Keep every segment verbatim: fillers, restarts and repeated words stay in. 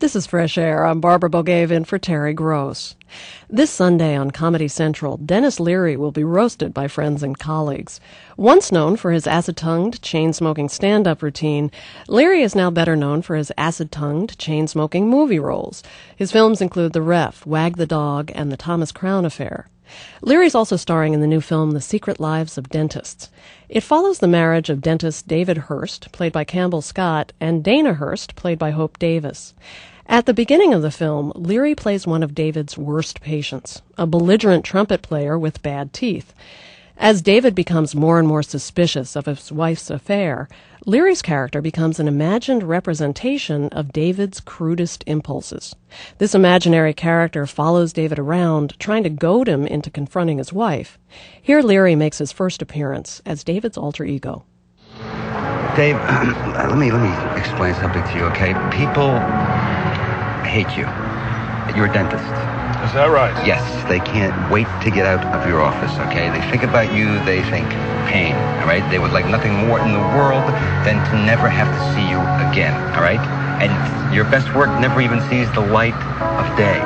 This is Fresh Air. I'm Barbara Bogaev in for Terry Gross. This Sunday on Comedy Central, Denis Leary will be roasted by friends and colleagues. Once known for his acid-tongued, chain-smoking stand-up routine, Leary is now better known for his acid-tongued, chain-smoking movie roles. His films include The Ref, Wag the Dog, and The Thomas Crown Affair. Leary's also starring in the new film The Secret Lives of Dentists. It follows the marriage of dentist David Hearst, played by Campbell Scott, and Dana Hearst, played by Hope Davis. At the beginning of the film, Leary plays one of David's worst patients, a belligerent trumpet player with bad teeth. As David becomes more and more suspicious of his wife's affair, Leary's character becomes an imagined representation of David's crudest impulses. This imaginary character follows David around, trying to goad him into confronting his wife. Here Leary makes his first appearance as David's alter ego. Dave, let me let me explain something to you, okay? People hate you. You're a dentist. Is that right? Yes, they can't wait to get out of your office, okay? They think about you, they think pain, all right? They would like nothing more in the world than to never have to see you again, all right? And your best work never even sees the light of day.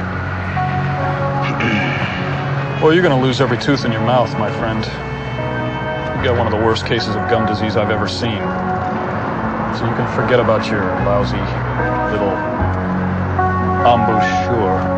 Well, you're going to lose every tooth in your mouth, my friend. You got one of the worst cases of gum disease I've ever seen. So you can forget about your lousy little embouchure.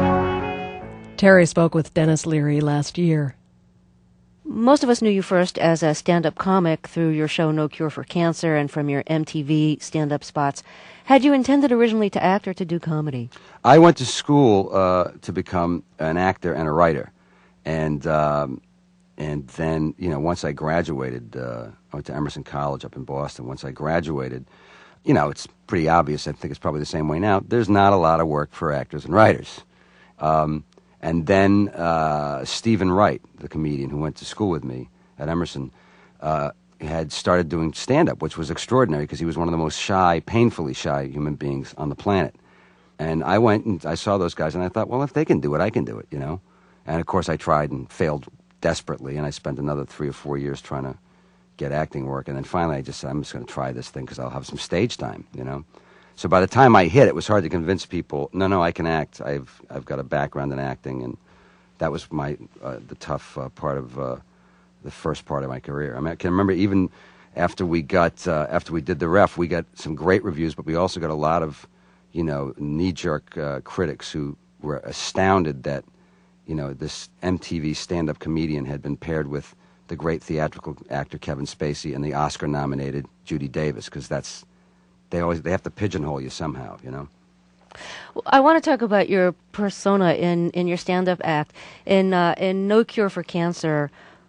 Terry spoke with Denis Leary last year. Most of us knew you first as a stand-up comic through your show No Cure for Cancer and from your M T V stand-up spots. Had you intended originally to act or to do comedy? I went to school uh, to become an actor and a writer. And um, and then, you know, once I graduated, uh, I went to Emerson College up in Boston. Once I graduated, you know, it's pretty obvious, I think it's probably the same way now, there's not a lot of work for actors and writers. Um, and then uh, Stephen Wright, the comedian who went to school with me at Emerson, uh, had started doing stand-up, which was extraordinary because he was one of the most shy, painfully shy human beings on the planet. And I went and I saw those guys and I thought, well, if they can do it, I can do it, you know. And of course I tried and failed desperately, and I spent another three or four years trying to get acting work. And then finally I just said, I'm just going to try this thing because I'll have some stage time, you know. So by the time I hit, it was hard to convince people, no, no, I can act. I've I've got a background in acting, and that was my uh, the tough uh, part of uh, the first part of my career. I mean, I can remember even after we got uh, after we did The Ref, we got some great reviews, but we also got a lot of, you know, knee-jerk uh, critics who were astounded that, you know, this M T V stand-up comedian had been paired with the great theatrical actor Kevin Spacey and the Oscar-nominated Judy Davis, because that's they always they have to pigeonhole you somehow, you know. Well, I want to talk about your persona in, in your stand-up act in uh, in No Cure for Cancer,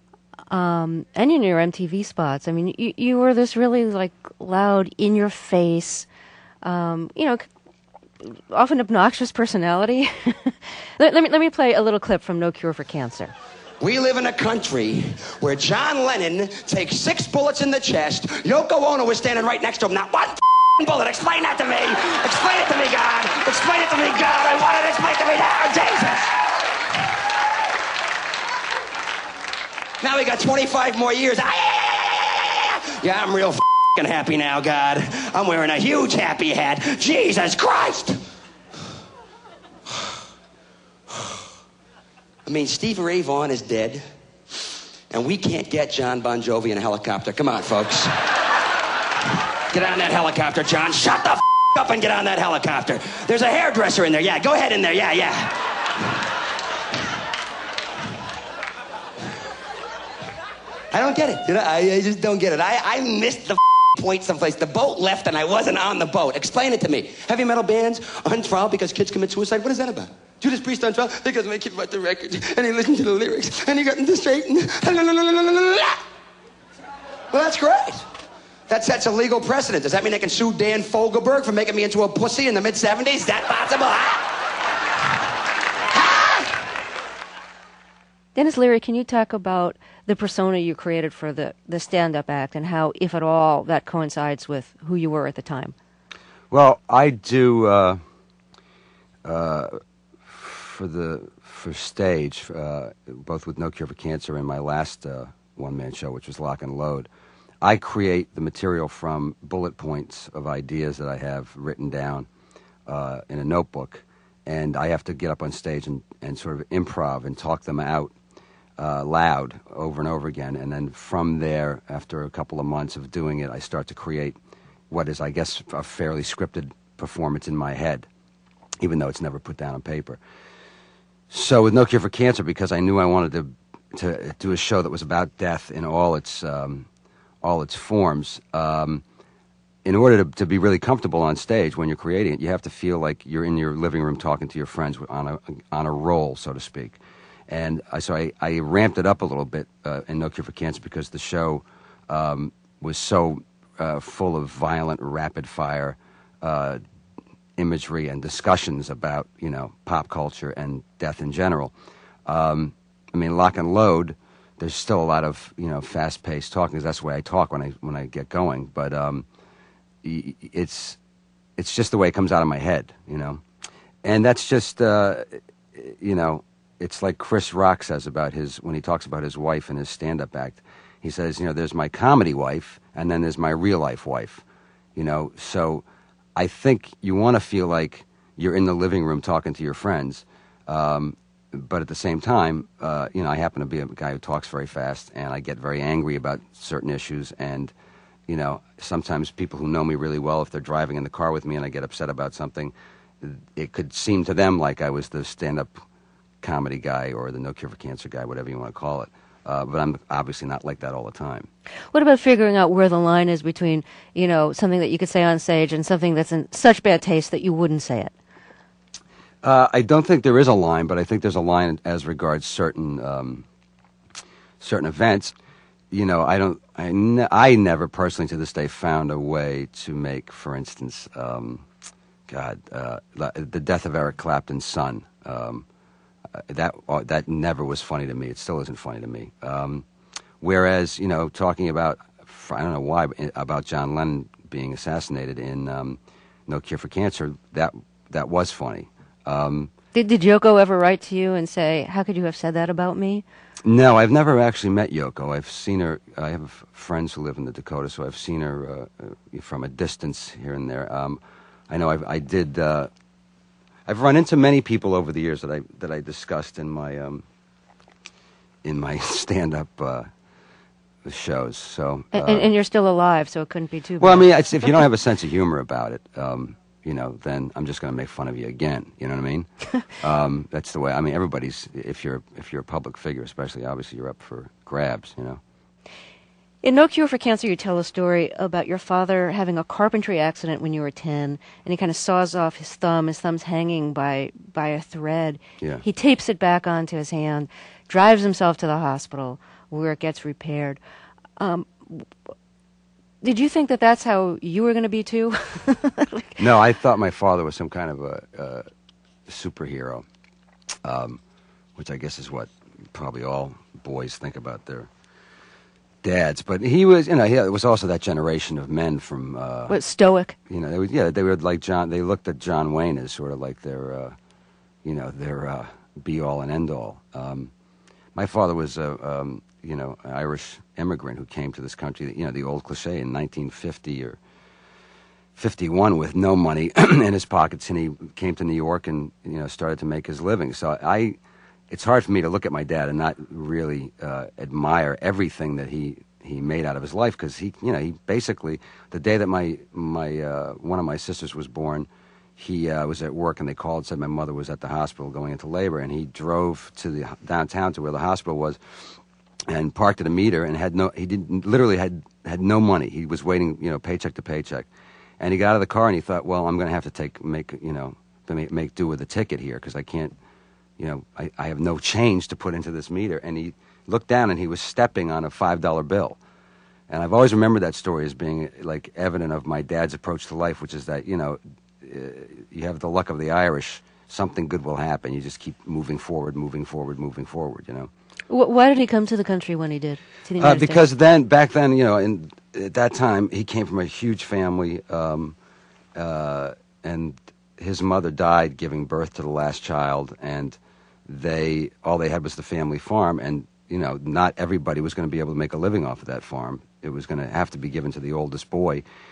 um, and in your M T V spots. I mean, you you were this really like loud, in your face, um, you know, often obnoxious personality. let, let me let me play a little clip from No Cure for Cancer. We live in a country where John Lennon takes six bullets in the chest. Yoko Ono is standing right next to him. Not one f***ing bullet. Explain that to me. Explain it to me, God. Explain it to me, God. I want it explained to me now. Jesus. Now we got twenty-five more years. Yeah, I'm real f***ing happy now, God. I'm wearing a huge happy hat. Jesus Christ. I mean, Stevie Ray Vaughan is dead, and we can't get John Bon Jovi in a helicopter. Come on, folks. Get on that helicopter, John. Shut the f*** up and get on that helicopter. There's a hairdresser in there. Yeah, go ahead in there. Yeah, yeah. I don't get it. You know, I, I just don't get it. I, I missed the f*** point someplace. The boat left, and I wasn't on the boat. Explain it to me. Heavy metal bands on trial because kids commit suicide. What is that about? Judas Priest on trial because my kid bought the record and he listened to the lyrics and he got into straight and well, that's great. That sets a legal precedent. Does that mean they can sue Dan Fogelberg for making me into a pussy in the mid seventies? Is that possible? Huh? Denis Leary, can you talk about the persona you created for the, the stand-up act and how, if at all, that coincides with who you were at the time? Well, I do... Uh, uh, for the for stage, uh, both with No Cure for Cancer and my last uh, one-man show, which was Lock and Load, I create the material from bullet points of ideas that I have written down. uh, in a notebook, and I have to get up on stage and, and sort of improv and talk them out uh, loud over and over again. And then from there, after a couple of months of doing it, I start to create what is, I guess, a fairly scripted performance in my head, even though it's never put down on paper. So with No Cure for Cancer, because I knew I wanted to to do a show that was about death in all its um, all its forms, um, in order to, to be really comfortable on stage when you're creating it, you have to feel like you're in your living room talking to your friends on a on a roll, so to speak. And I, so I, I ramped it up a little bit uh, in No Cure for Cancer because the show um, was so uh, full of violent, rapid-fire uh, imagery and discussions about, you know, pop culture and death in general. Um, I mean, Lock and Load, there's still a lot of, you know, fast-paced talking, because that's the way I talk when I when I get going. But um, it's it's just the way it comes out of my head, you know. And that's just, uh, you know, it's like Chris Rock says about his, when he talks about his wife in his stand-up act, he says, you know, there's my comedy wife, and then there's my real-life wife, you know. So I think you want to feel like you're in the living room talking to your friends, um, but at the same time, uh, you know, I happen to be a guy who talks very fast, and I get very angry about certain issues, and, you know, sometimes people who know me really well, if they're driving in the car with me and I get upset about something, it could seem to them like I was the stand-up comedy guy or the No Cure for Cancer guy, whatever you want to call it. Uh, but I'm obviously not like that all the time. What about figuring out where the line is between, you know, something that you could say on stage and something that's in such bad taste that you wouldn't say it? Uh, I don't think there is a line, but I think there's a line as regards certain um, certain events. You know, I don't, I, ne- I never personally to this day found a way to make, for instance, um, God, uh, the death of Eric Clapton's son. Um, that uh, that never was funny to me. It still isn't funny to me. Um, whereas, you know, talking about, I don't know why, about John Lennon being assassinated in um, No Cure for Cancer, that that was funny. Um, did, did Yoko ever write to you and say, how could you have said that about me? No, I've never actually met Yoko. I've seen her. I have friends who live in the Dakotas, so I've seen her uh, from a distance here and there. Um, I know I've, I did. Uh, I've run into many people over the years that I that I discussed in my um, in my stand-up uh, shows. So, uh, and, and you're still alive, so it couldn't be too bad. Well, I mean, it's, if you don't have a sense of humor about it, um, you know, then I'm just going to make fun of you again. You know what I mean? um, that's the way. I mean, everybody's. If you're if you're a public figure, especially, obviously, you're up for grabs. You know. In No Cure for Cancer, you tell a story about your father having a carpentry accident when you were ten, and he kind of saws off his thumb. His thumb's hanging by by a thread. Yeah. He tapes it back onto his hand, drives himself to the hospital where it gets repaired. Um, did you think that that's how you were going to be too? No, I thought my father was some kind of a, a superhero, um, which I guess is what probably all boys think about their dads. But he was, you know, he, it was also that generation of men from... Uh, what, stoic? You know, they was, yeah, they were like John, they looked at John Wayne as sort of like their, uh, you know, their uh, be-all and end-all. Um, my father was a, um, you know, an Irish immigrant who came to this country, you know, the old cliche in nineteen fifty or fifty-one with no money in his pockets, and he came to New York and, you know, started to make his living. So I... It's hard for me to look at my dad and not really uh, admire everything that he, he made out of his life, because he, you know, he basically, the day that my my uh, one of my sisters was born, he uh, was at work and they called and said my mother was at the hospital going into labor, and he drove to the downtown to where the hospital was and parked at a meter and had no, he didn't literally had had no money. He was waiting, you know, paycheck to paycheck, and he got out of the car and he thought, well, I'm going to have to take make you know make, make do with the ticket here because I can't. You know, I, I have no change to put into this meter. And he looked down and he was stepping on a five dollar bill. And I've always remembered that story as being, like, evident of my dad's approach to life, which is that, you know, uh, you have the luck of the Irish. Something good will happen. You just keep moving forward, moving forward, moving forward, you know. Why did he come to the country when he did? To the uh, United because States? then, back then, you know, in, at that time, he came from a huge family, um, uh, and his mother died giving birth to the last child, and they all they had was the family farm, and you know not everybody was going to be able to make a living off of that farm. It was going to have to be given to the oldest boy.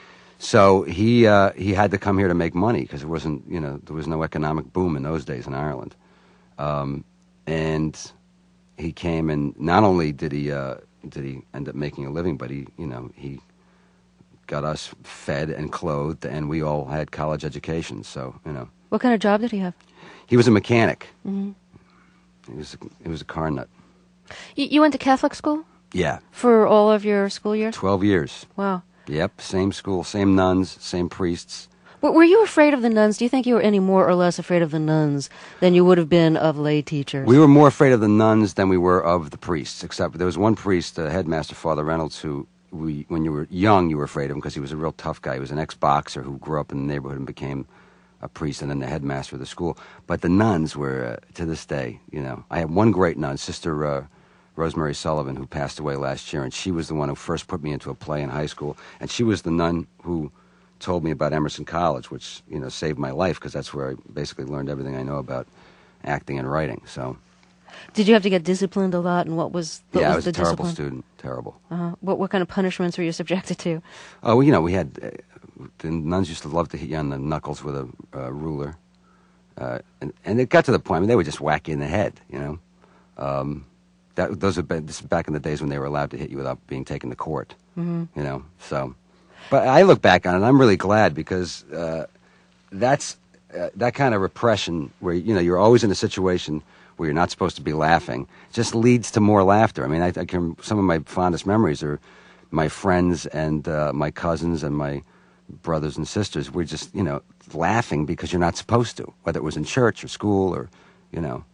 So he uh, he had to come here to make money because it wasn't, you know, there was no economic boom in those days in Ireland. Um, and he came, and not only did he uh, did he end up making a living, but he, you know, he got us fed and clothed, and we all had college educations. So, you know. What kind of job did he have? He was a mechanic. Mm-hmm. He was a, he was a car nut. You, you went to Catholic school? Yeah. For all of your school years? Twelve years. Wow. Yep, same school, same nuns, same priests. But were you afraid of the nuns? Do you think you were any more or less afraid of the nuns than you would have been of lay teachers? We were more afraid of the nuns than we were of the priests, except there was one priest, uh, headmaster, Father Reynolds, who, we, when you were young, you were afraid of him because he was a real tough guy. He was an ex-boxer who grew up in the neighborhood and became a priest and then the headmaster of the school. But the nuns were, uh, to this day, you know. I had one great nun, Sister uh, Rosemary Sullivan, who passed away last year, and she was the one who first put me into a play in high school. And she was the nun who told me about Emerson College, which, you know, saved my life because that's where I basically learned everything I know about acting and writing. So, did you have to get disciplined a lot, and what was what yeah, was I was the a terrible discipline? student, terrible. Uh-huh. What what kind of punishments were you subjected to? Oh, well, you know, we had uh, the nuns used to love to hit you on the knuckles with a uh, ruler, uh, and and it got to the point. I mean, they would just whack you in the head, you know. Um, that those are this is back in the days when they were allowed to hit you without being taken to court, mm-hmm. you know. So, but I look back on it, and I'm really glad because uh, that's uh, that kind of repression where, you know, you're always in a situation where you're not supposed to be laughing, just leads to more laughter. I mean, I, I can, some of my fondest memories are my friends and uh, my cousins and my brothers and sisters. We're just, you know, laughing because you're not supposed to, whether it was in church or school or, you know.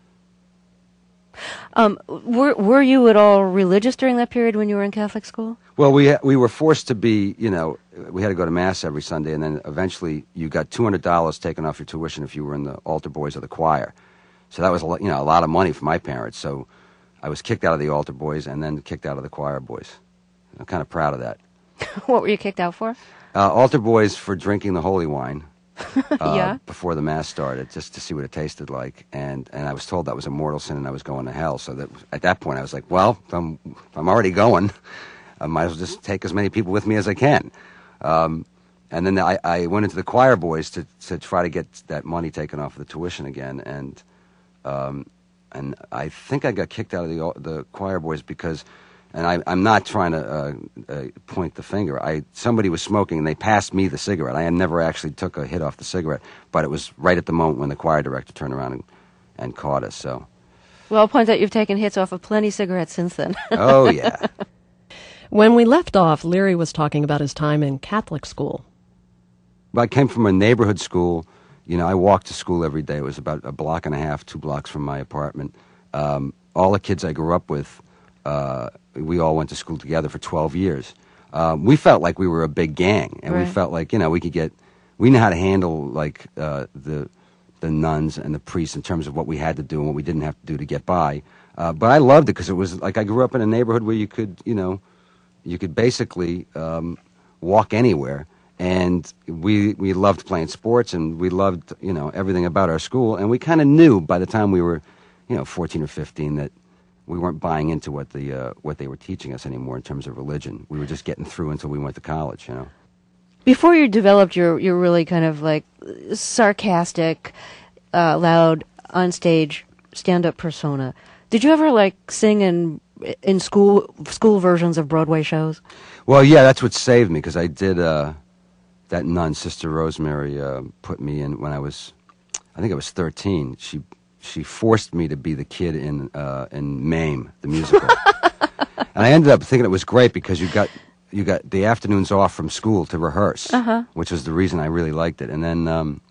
Um, were were you at all religious during that period when you were in Catholic school? Well, we we were forced to be, you know, we had to go to Mass every Sunday, and then eventually you got two hundred dollars taken off your tuition if you were in the altar boys or the choir. So that was, a lot, you know, a lot of money for my parents. So I was kicked out of the altar boys and then kicked out of the choir boys. I'm kind of proud of that. What were you kicked out for? Uh, altar boys for drinking the holy wine uh, yeah. before the Mass started, just to see what it tasted like. And, and I was told that was a mortal sin and I was going to hell. So that at that point I was like, well, if I'm, if I'm already going, I might as well just take as many people with me as I can. Um, and then I, I went into the choir boys to, to try to get that money taken off of the tuition again. And um, and I think I got kicked out of the the choir boys because, and I, I'm not trying to uh, uh, point the finger. I somebody was smoking and they passed me the cigarette. I never actually took a hit off the cigarette, but it was right at the moment when the choir director turned around and, and caught us. So, well, I'll point out you've taken hits off of plenty of cigarettes since then. Oh yeah. When we left off, Leary was talking about his time in Catholic school. Well, I came from a neighborhood school. You know, I walked to school every day. It was about a block and a half, two blocks from my apartment. Um, all the kids I grew up with, uh, we all went to school together for twelve years. Um, we felt like we were a big gang, and right. we felt like, you know, we could get, we knew how to handle, like, uh, the the nuns and the priests in terms of what we had to do and what we didn't have to do to get by. Uh, but I loved it because it was, like, I grew up in a neighborhood where you could, you know, you could basically um, walk anywhere. And we we loved playing sports, and we loved, you know, everything about our school. And we kind of knew by the time we were, you know, fourteen or fifteen that we weren't buying into what the uh, what they were teaching us anymore in terms of religion. We were just getting through until we went to college, you know. Before you developed your your really kind of like sarcastic, uh, loud, on-stage stand-up persona, did you ever like sing in in school school versions of Broadway shows? Well, yeah, that's what saved me because I did. Uh, That nun, Sister Rosemary, uh, put me in when I was, I think I was thirteen. She she forced me to be the kid in uh, in Mame, the musical, and I ended up thinking it was great because you got you got the afternoons off from school to rehearse, uh-huh. which was the reason I really liked it. And then um,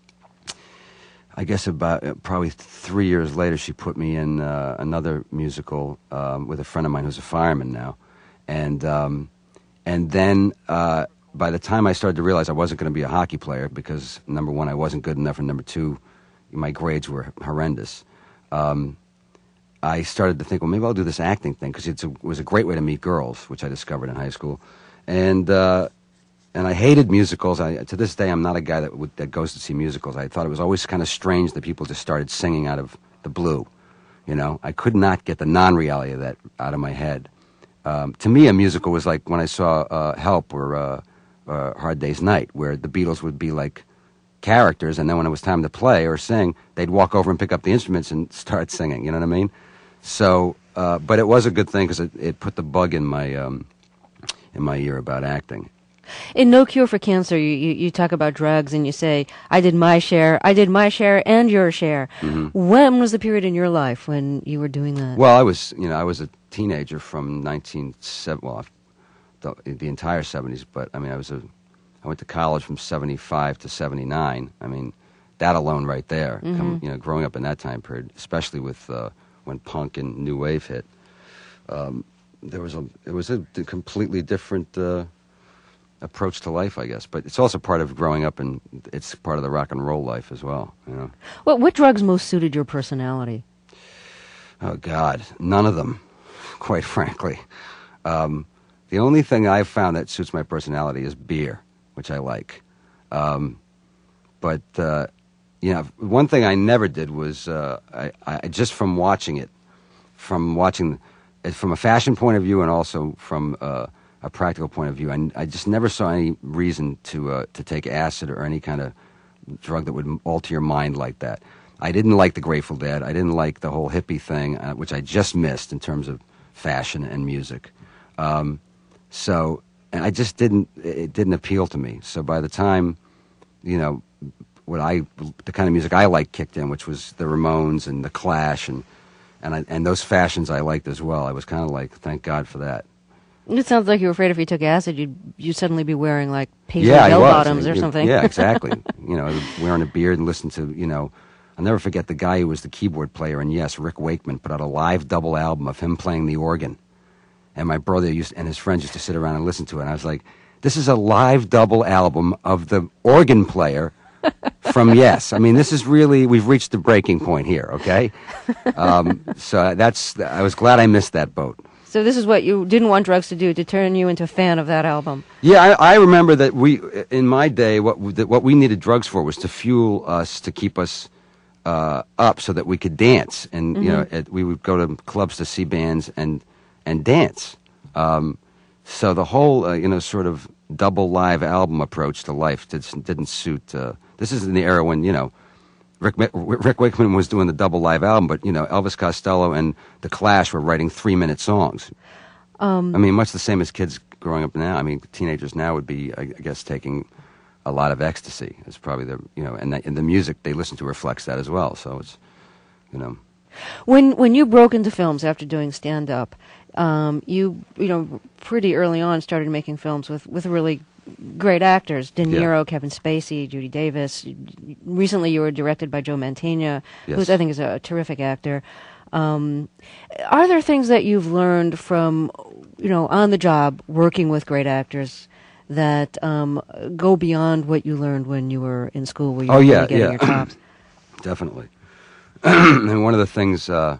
I guess about uh, probably three years later, she put me in uh, another musical um, with a friend of mine who's a fireman now, and um, and then. Uh, By the time I started to realize I wasn't going to be a hockey player because, number one, I wasn't good enough, and number two, my grades were horrendous, um, I started to think, well, maybe I'll do this acting thing because it was a great way to meet girls, which I discovered in high school. And uh, and I hated musicals. I, to this day, I'm not a guy that, would, that goes to see musicals. I thought it was always kind of strange that people just started singing out of the blue. You know, I could not get the non-reality of that out of my head. Um, to me, a musical was like when I saw uh, Help or... Uh, uh, Hard Day's Night, where the Beatles would be like characters, and then when it was time to play or sing, they'd walk over and pick up the instruments and start singing. You know what I mean? So, uh, but it was a good thing because it, it put the bug in my um, in my ear about acting. In No Cure for Cancer, you, you, you talk about drugs and you say, I did my share, I did my share and your share. Mm-hmm. When was the period in your life when you were doing that? Well, I was, you know, I was a teenager from nineteen seventy, well, the, the entire seventies, but I mean, I was a, I went to college from seventy-five to seventy-nine. I mean, that alone right there, Mm-hmm. come, you know, growing up in that time period, especially with uh, when punk and new wave hit, um, there was a, it was a completely different uh, approach to life, I guess. But it's also part of growing up, and it's part of the rock and roll life as well, you know. Well, what drugs most suited your personality? Oh, God, none of them, quite frankly. Um, the only thing I've found that suits my personality is beer, which I like. Um, but, uh, you know, one thing I never did was, uh, I, I just from watching it, from watching, it from a fashion point of view and also from uh, a practical point of view, I, I just never saw any reason to uh, to take acid or any kind of drug that would alter your mind like that. I didn't like the Grateful Dead. I didn't like the whole hippie thing, uh, which I just missed in terms of fashion and music. Um, so, and I just didn't, it didn't appeal to me. So by the time, you know, what I, the kind of music I liked kicked in, which was the Ramones and the Clash and, and, I, and those fashions I liked as well. I was kind of like, thank God for that. It sounds like you were afraid if you took acid, you'd you'd suddenly be wearing like paisley Yeah, I bell was. bottoms or You- something. Yeah, exactly. You know, wearing a beard and listen to, you know, I'll never forget the guy who was the keyboard player in Yes, Rick Wakeman, put out a live double album of him playing the organ. And my brother used and his friends used to sit around and listen to it. And I was like, this is a live double album of the organ player from Yes. I mean, this is really, we've reached the breaking point here, okay? Um, so that's, I was glad I missed that boat. So this is what you didn't want drugs to do, to turn you into a fan of that album. Yeah, I, I remember that we, in my day, what we, that what we needed drugs for was to fuel us, to keep us uh, up, so that we could dance, and Mm-hmm. you know, at, we would go to clubs to see bands and and dance. Um, so the whole, uh, you know, sort of double live album approach to life did, didn't suit. Uh, this is in the era when you know. Rick, Rick Wakeman was doing the double live album, but, you know, Elvis Costello and The Clash were writing three-minute songs. Um, I mean, much the same as kids growing up now. I mean, teenagers now would be, I guess, taking a lot of ecstasy. It's probably the, you know, and the, and the music they listen to reflects that as well. So it's, you know. When when you broke into films after doing stand-up, um, you, you know, pretty early on started making films with, with really great actors. De Niro, Yeah. Kevin Spacey, Judy Davis. Recently you were directed by Joe Mantegna, Yes. who I think is a terrific actor. Um, are there things that you've learned from, you know, on the job, working with great actors that um, go beyond what you learned when you were in school, where you Oh, were yeah, really getting yeah. your chops? Definitely. And one of the things, uh,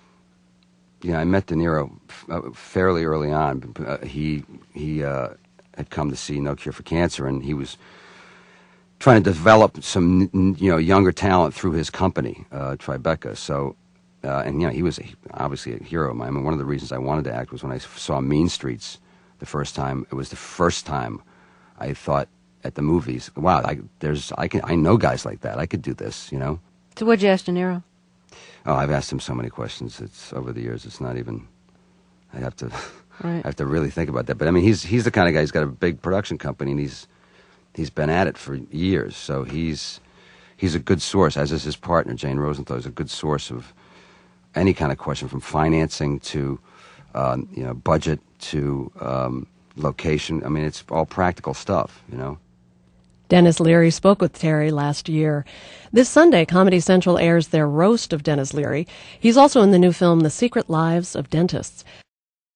you know, I met De Niro uh, fairly early on. Uh, he he uh, had come to see No Cure for Cancer, and he was trying to develop some, you know, younger talent through his company, uh, Tribeca. So, uh, and you know, he was a, obviously a hero of mine. I mean, one of the reasons I wanted to act was when I saw Mean Streets the first time. It was the first time I thought at the movies, wow, I, there's I can I know guys like that. I could do this, you know. So what'd you ask De Niro? Oh, I've asked him so many questions. It's over the years. It's not even. I have to. Right. I have to really think about that. But I mean, he's he's the kind of guy. He's got a big production company, and he's he's been at it for years. So he's he's a good source. As is his partner, Jane Rosenthal, is a good source of any kind of question, from financing to um, you know budget to um, location. I mean, it's all practical stuff. You know. Denis Leary spoke with Terry last year. This Sunday, Comedy Central airs their roast of Denis Leary. He's also in the new film The Secret Lives of Dentists.